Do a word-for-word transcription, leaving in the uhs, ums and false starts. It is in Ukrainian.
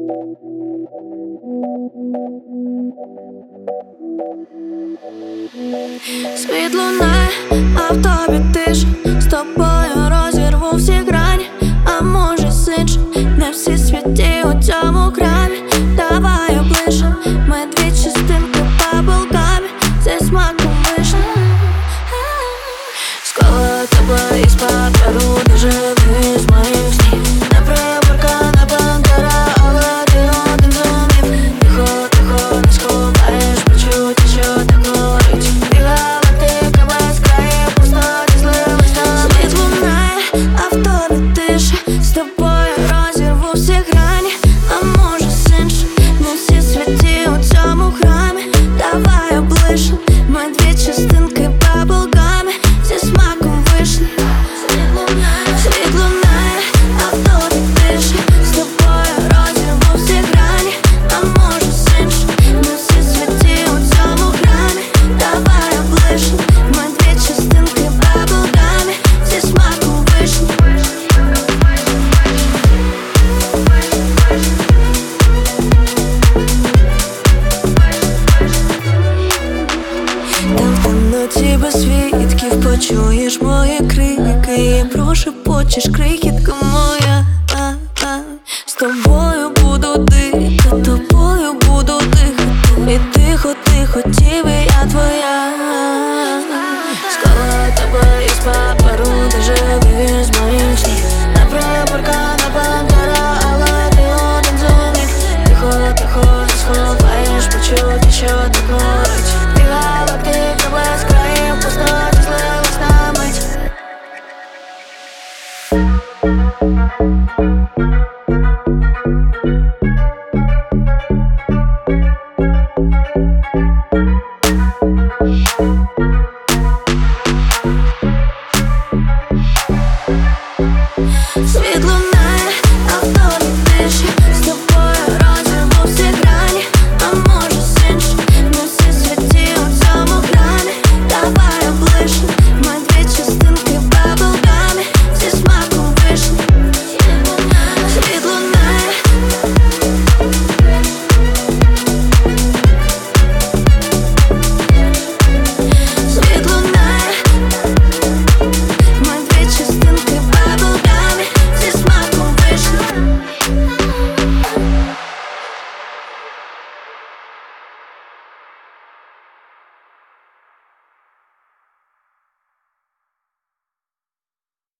Світ лунає, а в тобі тиша. З тобою розірву всі грані, а може з іншим. Не всі святі у цьому храмі. Давай облише, ми дві частинки баблгамі зі смаком вишні. Склала тебе із паперу, ти живий з моїх снів. Не приборка, не бандера, але ти один зумів. Тихо, тихо, не сховаєш почуття, що так горить. Ти галактика без країв, пустоті злились на світ лунає, а в тобі тиша. З тобою розірву всі грані, а може з іншим. Не всі святі у цьому храмі. Давай облише, ми дві частинки баблгамі зі смаком вишні. Світ лунає, а в тобі тиша. З тобою розірву всі грані, а може з іншим. Не всі святі у цьому храмі. Давай облише, ми дві частинки баблгамі зі смаком вишні. Там в темноті без свідків почуєш мої крики і прошепочеш, крихітка моя. а, а. З тобою буду дихати, тобою буду дихати. І тихо, тихо, тіви, я твоя. Склала тебе із паперу, ти живий з моїх снів. Не приборка, не бандера, але ти один зумів. Тихо, тихо, не сховаєш почуття, що так горить. Ти галактика без країв, пустоті злились на мить.